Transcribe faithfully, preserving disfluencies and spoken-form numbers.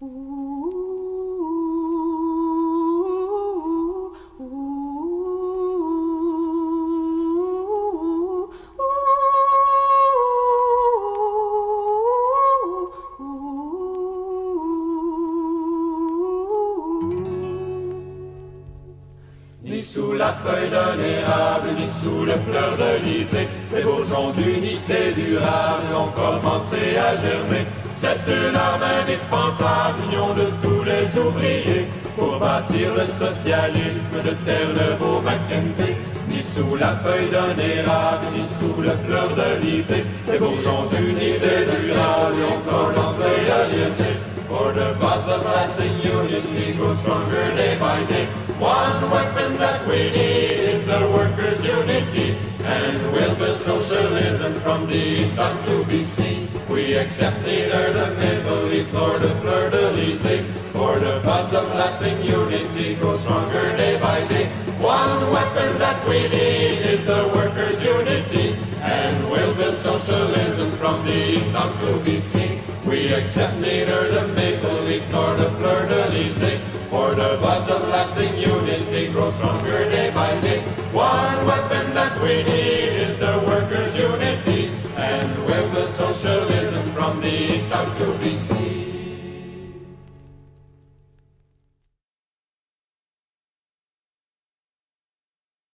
Ni sous la feuille d'un érable, ni sous les fleurs de l'Elysée, les bourgeons d'unité durable ont commencé à germer. C'est une arme indispensable, union de tous les ouvriers, pour bâtir le socialisme de Terre-Neuve Mackenzie. Ni sous la feuille d'un érable, ni sous les fleurs de l'Elysée, les bourgeons d'unité durable ont commencé à germer. For the bonds of lasting unity grow stronger day by day. One weapon that we need is the workers' unity, and we'll build socialism from the east up to B C. We accept neither the Maple Leaf nor the Fleur-de-Lys. For the bonds of lasting unity grow stronger day by day. One weapon that we need is the workers' unity, and we'll build socialism from the east up to B C. We accept neither the Maple Leaf nor the Fleur-de-Lys. For the bonds of lasting unity grow stronger day by day. One weapon that we need is the workers' unity, and we'll build socialism from the east out to B C.